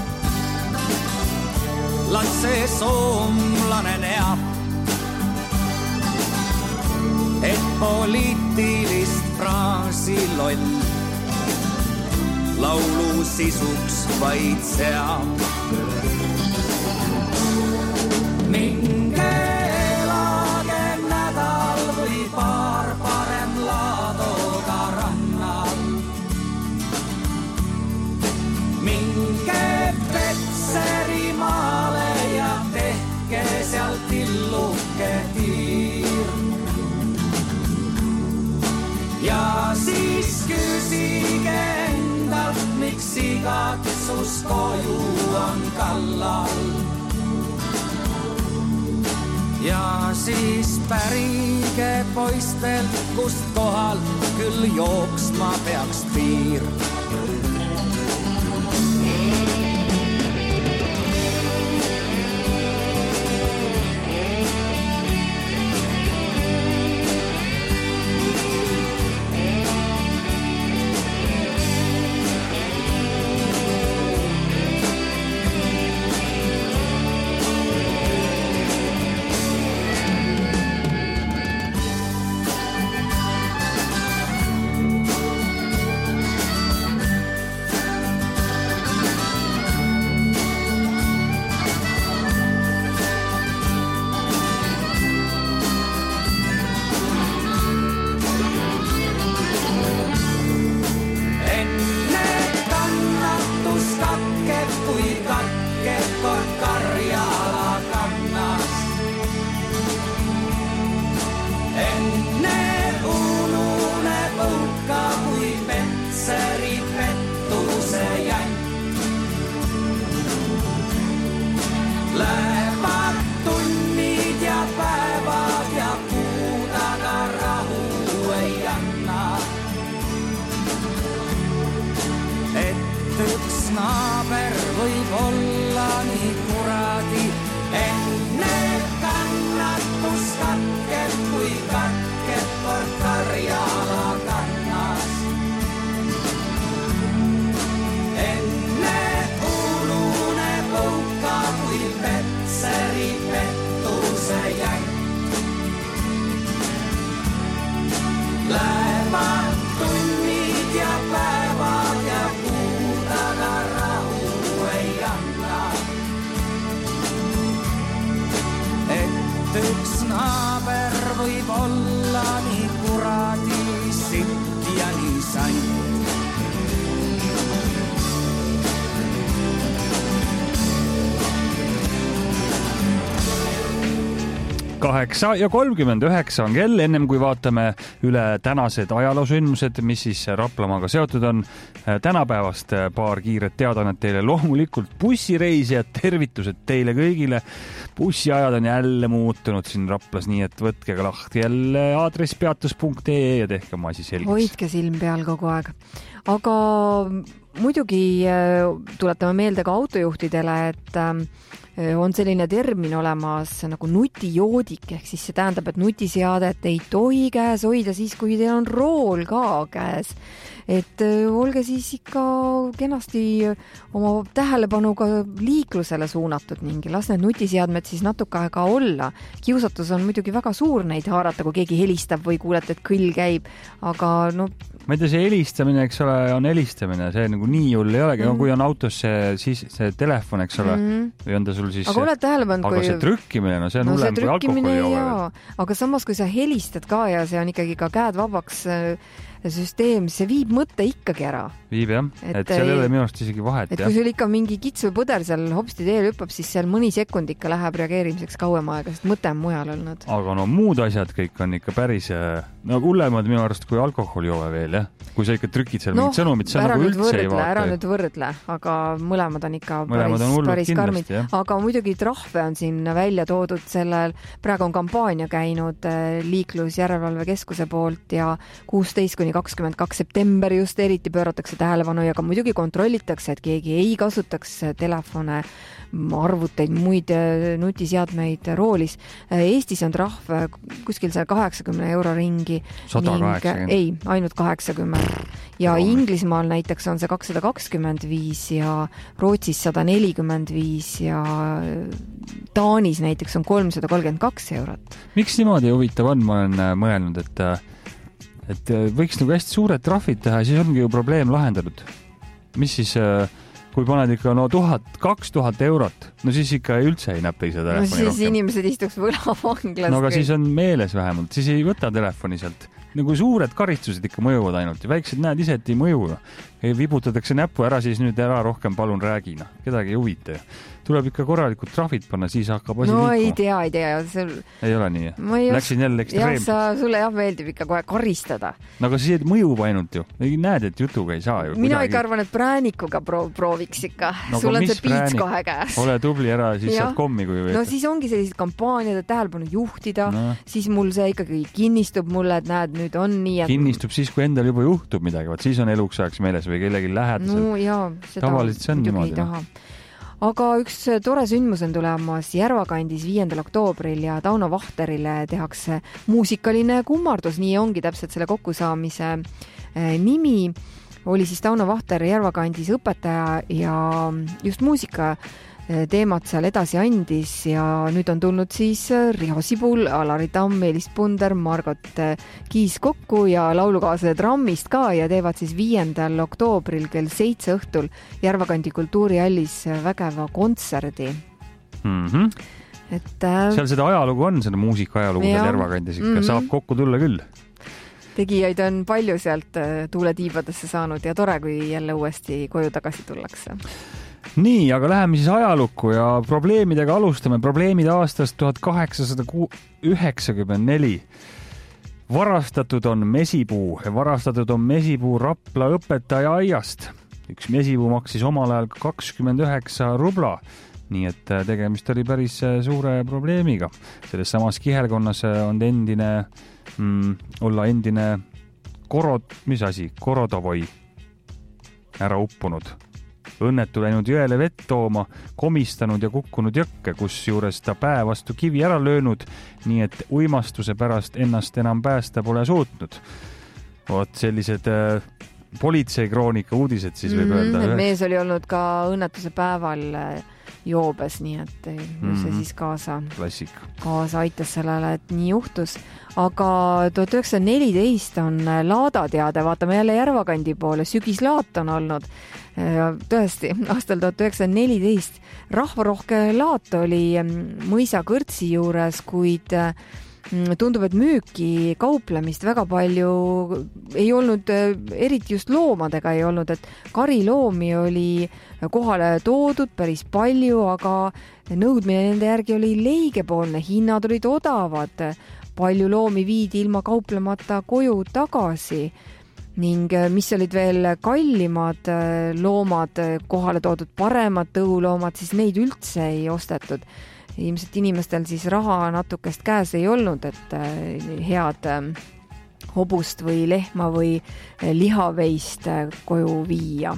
las see soomlane neab, et poliitilist fraasi loll laulu sisuks vaid seab. Minge elage nädal või paar parem Laadoga rannal. Minge Petseri maale ja tehke seal tilluke tiir. Ja siis küsige endalt, miks igatsus koju on kallal. ja siis pärige poistel, kust kohal küll jooksma peaks piir. Naaber võib olla nii kuradi, enne kannatus katkeb, kui katkeb kord karjala kannas. Enne ununeb õuka, kui petseri pettuse jänk. Lähevad tunnid ja päevad ja aga rahu ei anna. Et üks naaber võib olla nii kuradi sitt ja nii sant. 8:39 on kell, ennem kui vaatame üle tänased ajaloosündmused, mis siis Raplamaaga seotud on. Tänapäevast paar kiiret teadaannet teile. Loomulikult bussireisijad, tervitused teile kõigile. Bussiajad on jälle muutunud siin Raplas, nii et võtke ka lahti jälle aadresspeatus.ee ja tehke oma asi selgeks. Hoidke silm peal kogu aeg. Aga muidugi tuletame meelde ka autojuhtidele, et on selline termin olemas nagu nutijoodik, ehk siis see tähendab, et nutiseadet ei tohi käes hoida siis, kui teil on rool ka käes. Et olge siis ikka kenasti oma tähelepanuga liiklusele suunatud ning las need nutiseadmed siis natuke aega olla. Kiusatus on muidugi väga suur neid haarata, kui keegi helistab või kuulete, et kõll käib, aga no ma ei tea, see helistamine, eks ole, on helistamine, see nagu nii hull ei olegi, kui on autos see telefon, eks ole, või on ta sul siis aga oled tähelepanu, aga see trükkimine, no see on hullem kui alkoholi joomine. Aga samas, kui sa helistad ka ja see on ikkagi ka käed vabaks süsteem, see viib mõtte ikkagi ära. Viib jah, et seal ei ole minu arust isegi vahet. Et kui sul ikka mingi kits või põder seal hopsti teel hüppab, siis seal mõni sekund ikka läheb reageerimiseks kauem aega, sest mõte on mujal olnud. Aga no muud asjad kõik on ikka päris hullemad minu arust kui alkoholijoove veel, jah. Kui sa ikka trükid seal mingid sõnumid, see nagu üldse ei vaata. Ära nüüd võrdle, aga mõlemad on ikka päris karmid. Aga muidugi trahve on siin välja toodud sellel, praegu on kampaania käinud Liiklusjärelevalvekeskuse poolt ja 16–22 september just eriti pööratakse tähelepanu ja ka muidugi kontrollitakse, et keegi ei kasutaks telefone, arvuteid, muid nutiseadmeid roolis. Eestis on trahv kuskil seal 80 euro ringi. 180? Ei, ainult 80. Ja Inglismaal näiteks on see 225 ja Rootsis 145 ja Taanis näiteks on 332 eurot. Miks niimoodi huvitav on? Ma olen mõelnud, et võiks nagu hästi suured trahvid teha, siis ongi ju probleem lahendatud. Mis siis, kui paned ikka 1000-2000 eurot, no siis ikka üldse ei näppe ise telefoni rohkem. No siis inimesed istuks võlavanglas. No aga siis on meeles vähemalt, siis ei võta telefoni sealt. nagu suured karistused ikka mõjuvad ainult ja väiksed näed ise, et ei mõju. Vibutatakse näppu ära, siis nüüd ära rohkem palun räägina. Kedagi ei huvita. Tuleb ikka korralikult trahvid panna, siis hakkab asi liikuma. Ei tea. Ei ole nii. Läksin jälle ekstreemselt. Sulle meeldib ikka kohe karistada. No aga siis mõjub ainult ju. Näed, et jutuga ei saa ju. Mina ikka arvan, et präänikuga prooviks ikka. No, sul on see piits kohe käes. Ole tubli ära, siis saad kommi, kui No siis ongi sellised kampaaniad, et tähelepanu juhtida. Siis mul see ikkagi kinnistub mulle, et näed, nüüd on nii. Et... Kinnistub siis, kui endal juba juhtub midagi. Vaat siis on eluks ajaks meeles või kellegi lähedasel. No jaa, seda muidugi ei taha. Aga üks tore sündmus on tulemas Järvakandis 5. oktoobril ja Tauno Vahterile tehakse muusikaline kummardus. Nii ongi täpselt selle kokkusaamise nimi. Oli siis Tauno Vahter Järvakandis õpetaja ja just muusika teemat seal edasi andis ja nüüd on tulnud siis Riho Sibul, Alari Tamm, Elis Punder, Margot Kiis kokku ja laulukaaslased Rammist ka ja teevad siis 5. oktoobril kell 7 õhtul Järvakandi kultuurihallis vägeva kontserdi. Et, seal seda ajalugu on, seda muusika ajalugu seal Järvakandis ikka saab kokku tulla küll. Tegijaid on palju sealt tuuletiibadesse saanud ja tore, kui jälle uuesti koju tagasi tullakse. Nii, aga läheme siis ajalukku ja probleemidega alustame. Probleemid aastast 1894. Varastatud on mesipuu Rapla õpetaja aiast. Üks mesipuu maksis omal ajal 29 rubla. Nii et tegemist oli päris suure probleemiga. Selles samas kihelkonnas on endine Korodovoi ära uppunud. Õnnetu läinud jõele vett tooma, komistanud ja kukkunud jõkke, kus juures ta pää vastu kivi ära löönud, nii et uimastuse pärast ennast enam päästa pole suutnud. Vot sellised politseikroonika uudised siis võib öelda. Mees oli olnud ka õnnetuse päeval joobes, nii et see siis kaasa aitas sellele, et nii juhtus. Aga 1914 on laadateade, vaatame jälle Järvakandi poole, sügislaat on olnud. Tõesti, aastal 1914 rahvarohke laat oli mõisa kõrtsi juures, kuid tundub, et müüki kauplemist väga palju ei olnud, eriti just loomadega ei olnud, et kariloomi oli kohale toodud päris palju, aga nõudmine nende järgi oli leigepoolne, hinnad olid odavad, palju loomi viidi ilma kauplemata koju tagasi ning mis olid veel kallimad loomad, kohale toodud paremad tõuloomad, siis neid üldse ei ostetud. Ilmselt inimestel siis raha natukest käes ei olnud, et head hobust või lehma või lihaveist koju viia.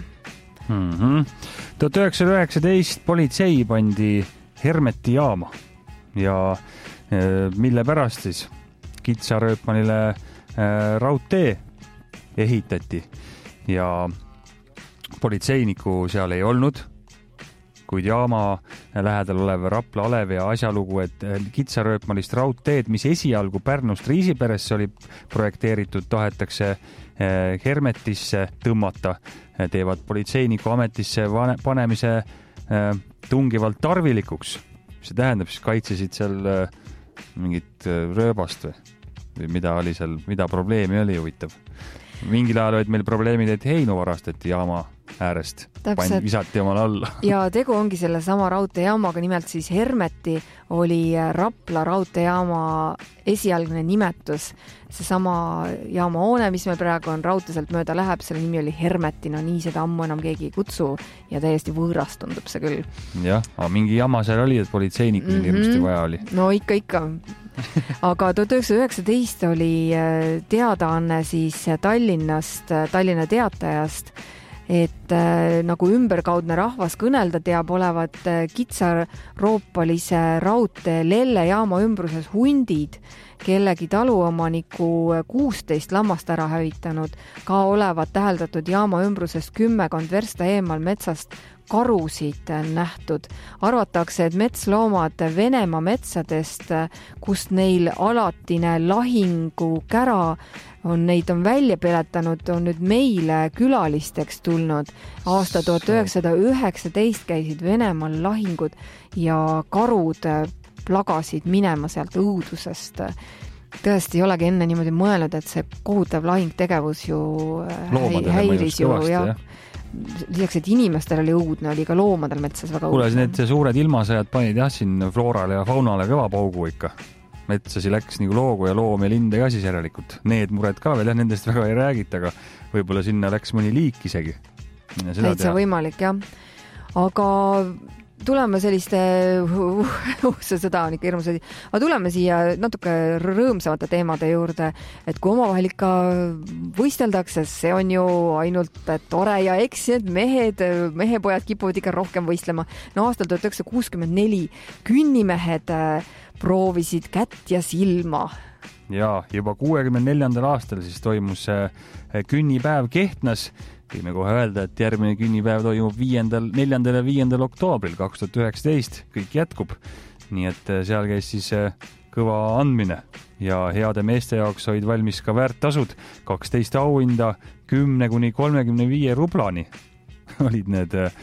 1919 politsei pandi Hermeti jaama ja mille pärast siis Kitsarööpmanile raudtee ehitati ja politseinikku seal ei olnud, kuid jaama lähedal olev Rapla Alev ja asjalugu, et Kitsarööpmalist raudteed, mis esialgu Pärnust Riisiperesse oli projekteeritud, tahetakse Hermetisse tõmmata, teevad politseiniku ametisse panemise tungivalt tarvilikuks. See tähendab, siis kaitsesid seal mingit rööbast või mida oli seal, mida probleemi oli huvitav. Mingil ajal olid meil probleemid, et heinu varastati jaama äärest, visati omal alla. Ja tegu ongi selle sama raudteejaamaga, nimelt siis Hermeti oli Rapla raudteejaama esialgne nimetus. See sama jaamahoone, mis meil praegu on raudteeselt mööda läheb, selle nimi oli Hermeti, no nii seda ammu enam keegi ei kutsu ja täiesti võõras tundub see küll. Jah, aga mingi jama seal oli, et politseinik hirmsti vaja oli. No ikka. Aga 1919 oli teadaanne siis Tallinnast, Tallinna Teatajast, et nagu ümberkaudne rahvas kõnelda teab olevat kitsaroopalise raudtee Lelle jaama ümbruses hundid, kellegi taluomaniku 16 lammast ära hävitanud, ka olevat täheldatud jaama ümbrusest 10 versta eemal metsast karusid nähtud. Arvatakse, et metsloomad Venemaa metsadest, kust neil alatine lahingukära neid on välja peletanud, on nüüd meile külalisteks tulnud. Aasta 1919 käisid Venemaal lahingud ja karud plagasid minema sealt õudusest. tõesti ei olegi enne niimoodi mõelnud, et see kohutav lahingtegevus ju häiris ju ja lisaks, et inimestel oli õudne, oli ka loomadel metsas väga õudne. Kuule, need suured ilmasõjad panid siin floorale ja faunale kõva paugu ikka. Metsasi läks nagu loogu ja loom ja linde ka siis järelikult. Need mured ka veel, nendest väga ei räägita, aga võib-olla sinna läks mõni liik isegi. Täitsa võimalik, jah. Aga tuleme selliste, seda on ikka hirmus, aga tuleme siia natuke rõõmsamate teemade juurde, et kui omavahel ikka võisteldakse, see on ju ainult tore ja eks need mehepojad kipuvad ikka rohkem võistlema. No aastal 1964 künnimehed proovisid kätt ja silma. Ja juba 64. aastal siis toimus künnipäev Kehtnas. Võime kohe öelda, et järgmine künnipäev toimub 4. ja 5. oktoobril 2019. Kõik jätkub. Nii et seal käis siis kõva andmine ja heade meeste jaoks olid valmis ka väärttasud. 12 auhinda 10–35 rublani olid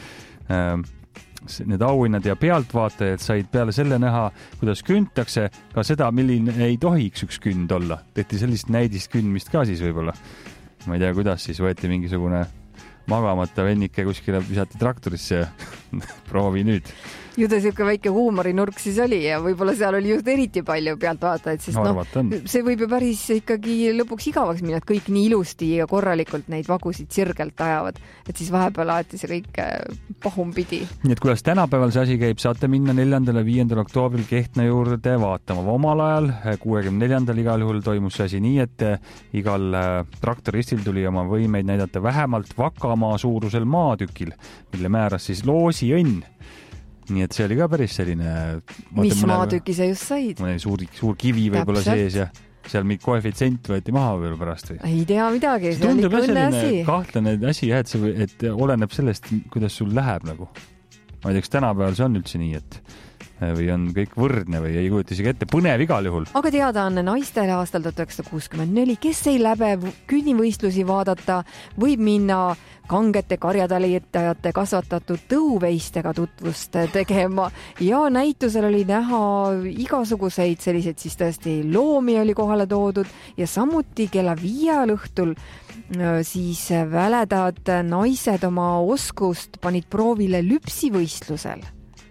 need auhinnad ja pealtvaatajad said peale selle näha, kuidas küntakse ka seda, milline ei tohiks üks künd olla. Tehti sellist näidist kündmist ka siis võib-olla. Ma ei tea, kuidas siis võeti mingisugune magamata vennike kuskile visati traktorisse ja proovi nüüd. Ju ta siuke väike huumorinurk siis oli ja võib-olla seal oli just eriti palju pealtvaatajaid, sest see võib ju päris ikkagi lõpuks igavaks minna, et kõik nii ilusti ja korralikult neid vagusid sirgelt ajavad, et siis vahepeal alati see kõik pahumpidi. Nii et kuidas tänapäeval see asi käib, saate minna 4. ja 5. oktoobril Kehtna juurde vaatama. Omal ajal 64. igal juhul toimus see asi nii, et igal traktoristil tuli oma võimeid näidata vähemalt Vakamaa suurusel maatükil, mille määras siis loosi õnn. Nii et see oli ka päris selline... Mis maatüki sa just said? Suur kivi võib-olla sees ja seal mingi koefitsient võeti maha veel pärast või? Ei tea midagi, see oli kõnne asi. Kahtlane asi, et oleneb sellest, kuidas sul läheb nagu. Ma ei teaks, tänapäeval see on üldse nii, et või on kõik võrdne või ei kujuta isegi ette, põnev igal juhul. Aga teada on naistele aastal 1964, kes ei läbe künnivõistlusi vaadata, võib minna kangete karjatalijate kasvatatud tõuveistega tutvust tegema ja näitusel oli näha igasuguseid selliseid siis tõesti loomi oli kohale toodud ja samuti kella 5 õhtul siis väledad naised oma oskust panid proovile lüpsivõistlusel.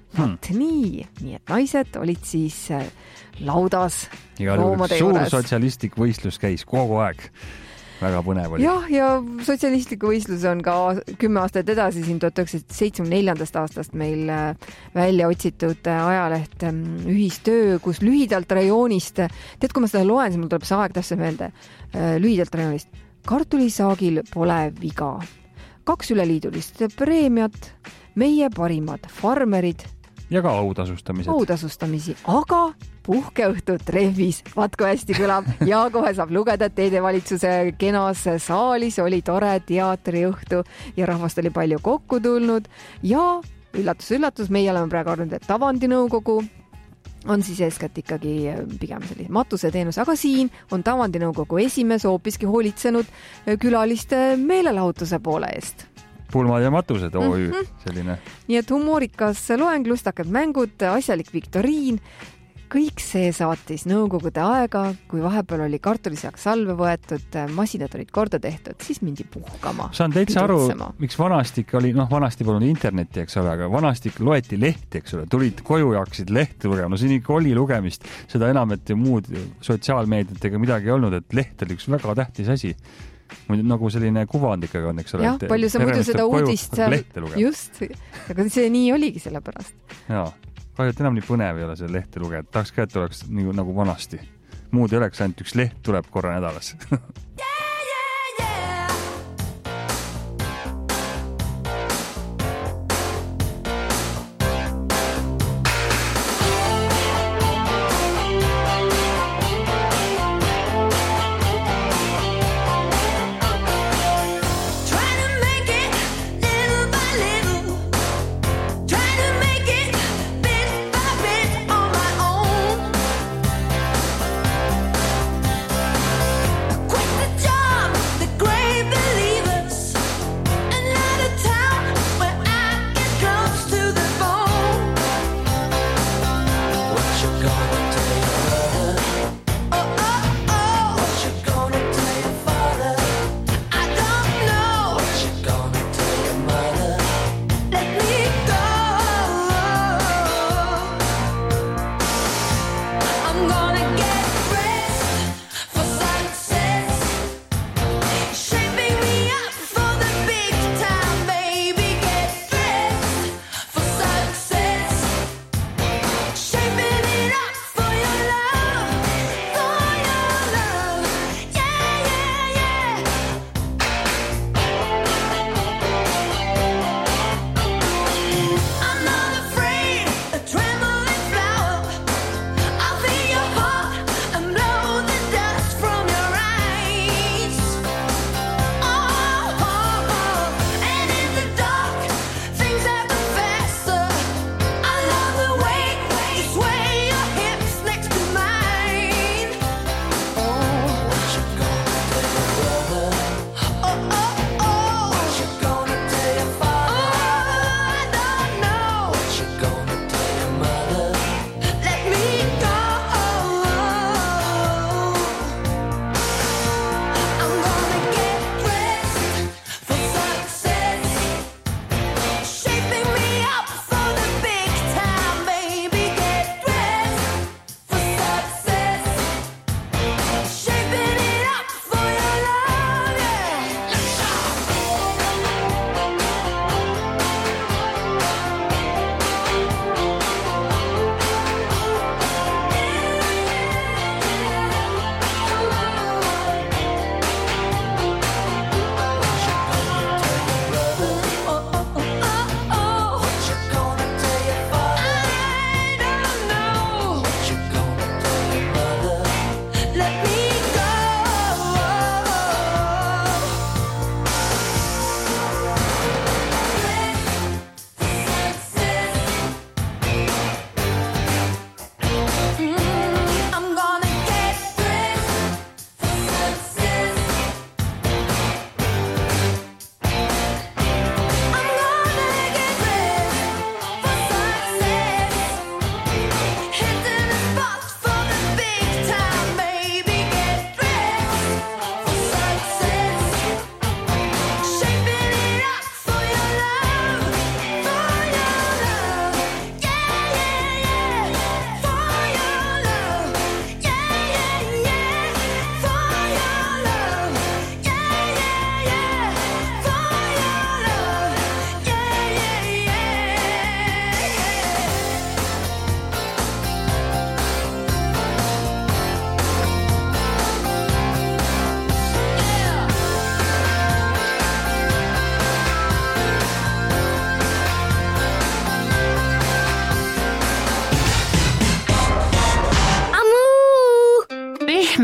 Nii et naised olid siis laudas loomade juures. Suur sotsialistlik võistlus käis kogu aeg. Väga põnev oli. Ja sotsialistliku võistlus on ka 10 aastat edasi, siin 1974. aastast meil välja otsitud ajaleht Ühistöö, kus lühidalt rajoonist, tead, kui ma seda loen, siis mul tuleb see aeg täpselt meelde, lühidalt rajoonist, kartulisaagil pole viga. 2 üleliidulist preemiat, meie parimad farmerid ja ka autasustamisi, aga puhkeõhtud trehvis, vaat kui hästi kõlab ja kohe saab lugeda, et teede valitsuse kenas saalis oli tore teatriõhtu ja rahvast oli palju kokku tulnud ja üllatus, meie oleme praegu arvanud, et tavandinõukogu on siis eeskätt ikkagi pigem sellise matuseteenus, aga siin on tavandinõukogu esimees hoopiski hoolitsenud külaliste meelelahutuse poole eest. Pulmad ja matused, selline. Nii et humoorikas loeng, lustakad mängud, asjalik viktoriin, kõik see saatis nõukogude aega, kui vahepeal oli kartulisaak salve võetud, masinad olid korda tehtud, siis mindi puhkama. Saan täitsa aru, miks vanastik oli, vanasti polnud internetti, eks ole, aga vanastik loeti lehti, eks ole, tulid koju ja hakkasid lehti lugema, no siin ikka oli lugemist, seda enam, et muud sotsiaalmeediatega midagi ei olnud, et leht oli üks väga tähtis asi. Nagu selline kuvand ikkagi on, eks ole. Jah, palju sa muidu seda uudist seal, just, aga see nii oligi selle pärast. Jaa, kahju, et enam nii põnev ei ole see lehte lugeda, tahaks ka, et oleks nagu vanasti. Muud ei oleks, ainult üks leht tuleb korra nädalas. Quick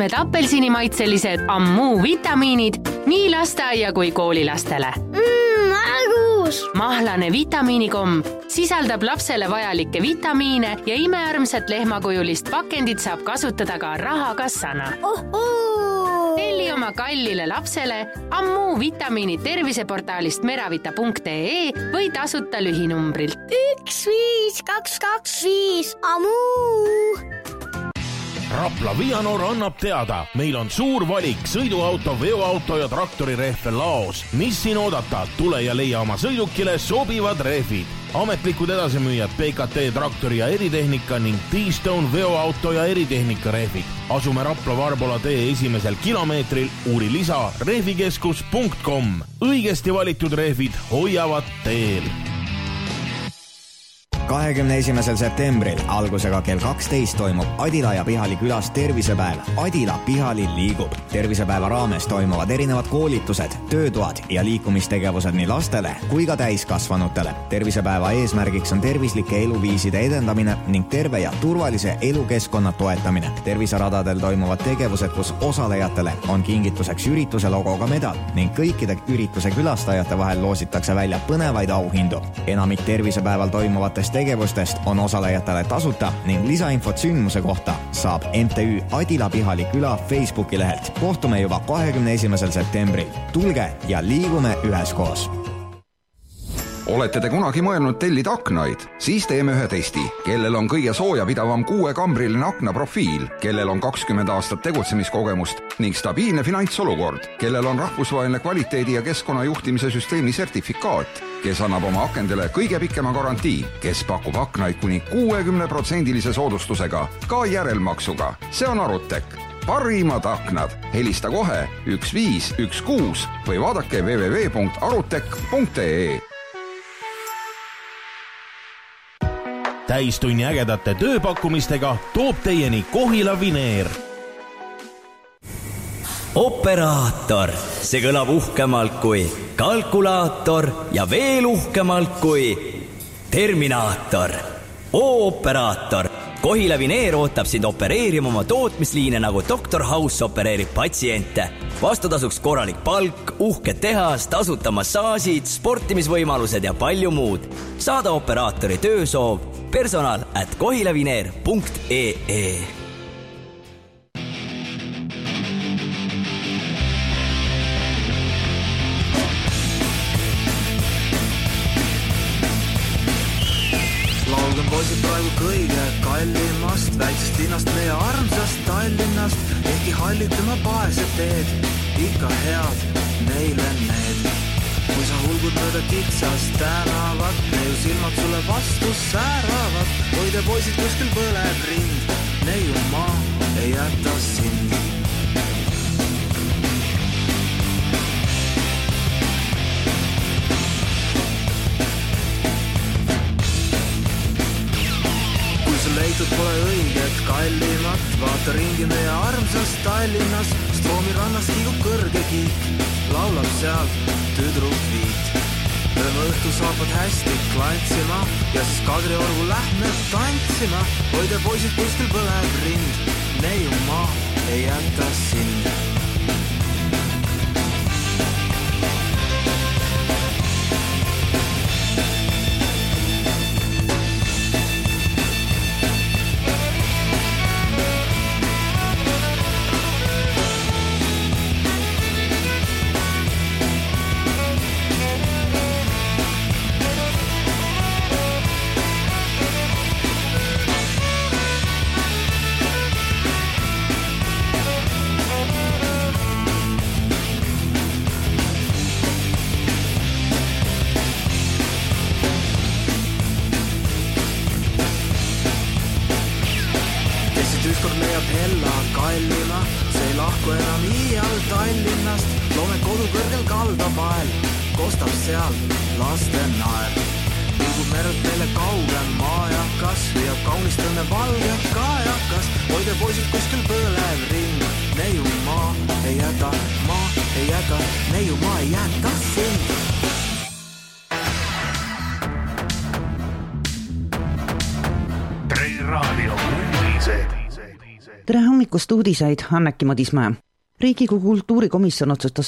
mitmed apelsinimaitselised Ammuu vitamiinid nii lasteaia kui koolilastele. Mahlane vitamiinikomm sisaldab lapsele vajalikke vitamiine ja imearmsat lehmakujulist pakendit saab kasutada ka rahakassana. Telli oma kallile lapsele Ammuu vitamiinid terviseportaalist meravita.ee või tasuta lühinumbrilt 15225 Ammuu. Rapla Vianor annab teada, meil on suur valik sõiduauto, veoauto ja traktorirehve laos. Mis siin oodata? Tule ja leia oma sõidukile sobivad rehvid. Ametlikud edasimüüjad PKT traktori ja eritehnika ning T-Stone veoauto ja eritehnika rehvid. Asume Rapla Varbola tee esimesel kilomeetril, uuri lisa rehvikeskus.com. Õigesti valitud rehvid hoiavad teel. 21. septembril algusega kell 12 toimub Adila ja Pihali külas tervisepäev. Adila Pihali liigub. Tervisepäeva raames toimuvad erinevad koolitused, töötoad ja liikumistegevused nii lastele kui ka täiskasvanutele. Tervisepäeva eesmärgiks on tervislike eluviiside edendamine ning terve ja turvalise elukeskkonna toetamine. Terviseradadel toimuvad tegevused, kus osalejatele on kingituseks ürituse logoga medal ning kõikide ürituse külastajate vahel loositakse välja põnevaid auhindu. Enamik tervisepäeval toimuvatest tegevustest on osalejatele tasuta ning lisainfot sündmuse kohta saab MTÜ Adila Pihali küla Facebooki lehelt. Kohtume juba 21. septembril. Tulge ja liigume üheskoos. Olete te kunagi mõelnud tellida aknaid? Siis teeme ühe testi. Kellel on kõige soojapidavam 6-kambriline aknaprofiil, kellel on 20 aastat tegutsemiskogemust ning stabiilne finantsolukord, kellel on rahvusvaheline kvaliteedi ja keskkonnajuhtimise süsteemi sertifikaat, kes annab oma akendele kõige pikema garantii, kes pakub aknaid kuni 60% soodustusega, ka järelmaksuga. See on Arutek. Parimad aknad. Helista kohe 1516 või vaadake www.arutek.ee. Täistunni ägedate tööpakkumistega toob teieni Kohila Vineer. Operaator, see kõlab uhkemalt kui kalkulaator ja veel uhkemalt kui terminaator. Operaator, Kohila Vineer ootab sind opereerima oma tootmisliine nagu Dr. House opereerib patsiente. Vastutasuks korralik palk, uhked tehas, tasuta massaasid, sportimisvõimalused ja palju muud. Saada operaatori töösoov personal@kohilavineer.ee. Laulgen poisid praegu kõige kallimast väiksest linnast, meie armsast Tallinnast. Ehkki hallitama paesed teed, ikka head neile need. Kui sa hulgud mööda kitsast tänavat, neiu silmad sulle vastu sääravad. Hoide poisid kuskil põleb rind, neiu maa ei jäta sind. Leitud pole õiget kallimat, vaata ringi meie armsast Tallinnas. Stroomi rannas kiigub kõrge kiik, laulab seal tüdruk Viit. Lööme õhtu saapad hästi klantsima ja siis Kadriorgu lähme tantsima. Hoide poisid kuskil põleb rind, neiu maa ei jäta sind. Ükskord leiab Hella kallima, see ei lahku enam iial Tallinnast. Loome kodu kõrgel kaldapael, kostab seal laste naer. Pilgub merelt meile kaugem maajakas, viiab kaunist õnne valge kajakas. Hoide poisid kuskil põlev ring, neiu maa ei jäta, neiu maa ei jäta sind. Tre Radio uudised. tere hommikust uudiseid, Anneki Madismäe. Riigikogu kultuurikomisjon otsustas